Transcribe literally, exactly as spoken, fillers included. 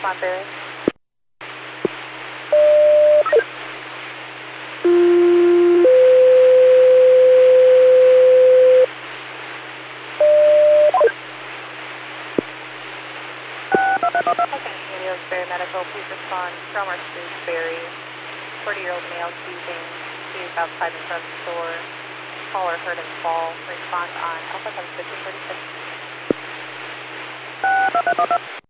Fremont Ferry. Okay, New York Ferry Medical, please respond from our Street Ferry. forty-year-old male seizing, seized outside the front store. Caller heard him fall. Response on Alpha seven fifteen thirty-six.